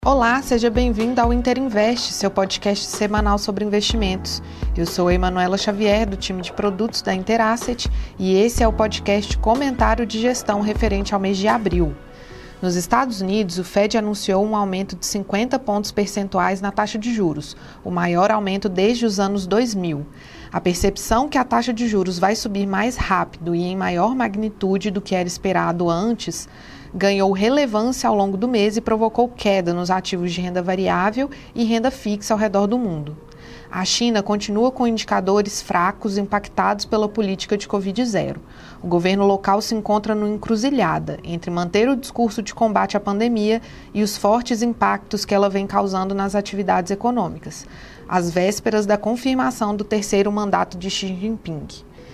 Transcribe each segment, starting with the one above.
Olá, seja bem-vindo ao Interinvest, seu podcast semanal sobre investimentos. Eu sou a Emanuela Xavier, do time de produtos da Interasset, e esse é o podcast Comentário de Gestão referente ao mês de abril. Nos Estados Unidos, o Fed anunciou um aumento de 50 pontos percentuais na taxa de juros, o maior aumento desde os anos 2000. A percepção que a taxa de juros vai subir mais rápido e em maior magnitude do que era esperado antes ganhou relevância ao longo do mês e provocou queda nos ativos de renda variável e renda fixa ao redor do mundo. A China continua com indicadores fracos impactados pela política de Covid-0. O governo local se encontra numa encruzilhada entre manter o discurso de combate à pandemia e os fortes impactos que ela vem causando nas atividades econômicas, às vésperas da confirmação do terceiro mandato de Xi Jinping.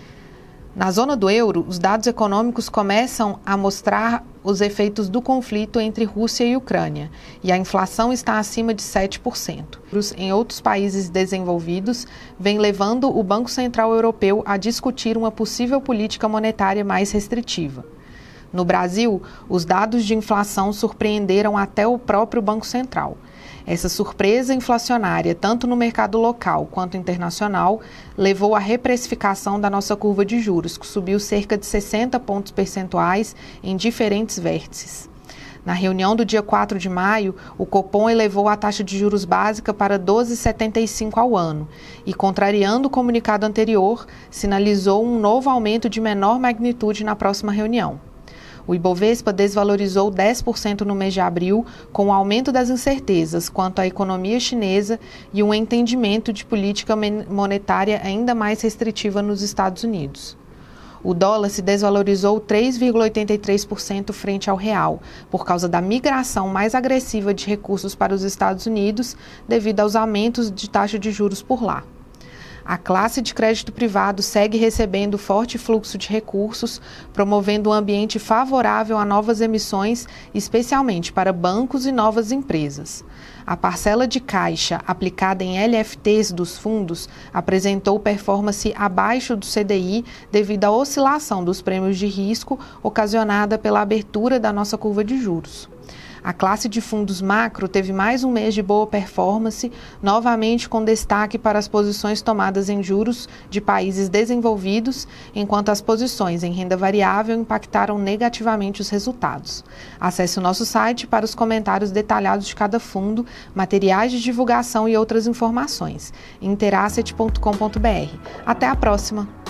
Na zona do euro, os dados econômicos começam a mostrar os efeitos do conflito entre Rússia e Ucrânia, e a inflação está acima de 7%. Em outros países desenvolvidos, vem levando o Banco Central Europeu a discutir uma possível política monetária mais restritiva. No Brasil, os dados de inflação surpreenderam até o próprio Banco Central. Essa surpresa inflacionária, tanto no mercado local quanto internacional, levou à reprecificação da nossa curva de juros, que subiu cerca de 60 pontos percentuais em diferentes vértices. Na reunião do dia 4 de maio, o Copom elevou a taxa de juros básica para 12,75 ao ano e, contrariando o comunicado anterior, sinalizou um novo aumento de menor magnitude na próxima reunião. O Ibovespa desvalorizou 10% no mês de abril, com o aumento das incertezas quanto à economia chinesa e um entendimento de política monetária ainda mais restritiva nos Estados Unidos. O dólar se desvalorizou 3,83% frente ao real, por causa da migração mais agressiva de recursos para os Estados Unidos devido aos aumentos de taxa de juros por lá. A classe de crédito privado segue recebendo forte fluxo de recursos, promovendo um ambiente favorável a novas emissões, especialmente para bancos e novas empresas. A parcela de caixa aplicada em LFTs dos fundos apresentou performance abaixo do CDI devido à oscilação dos prêmios de risco ocasionada pela abertura da nossa curva de juros. A classe de fundos macro teve mais um mês de boa performance, novamente com destaque para as posições tomadas em juros de países desenvolvidos, enquanto as posições em renda variável impactaram negativamente os resultados. Acesse o nosso site para os comentários detalhados de cada fundo, materiais de divulgação e outras informações. interasset.com.br. Até a próxima!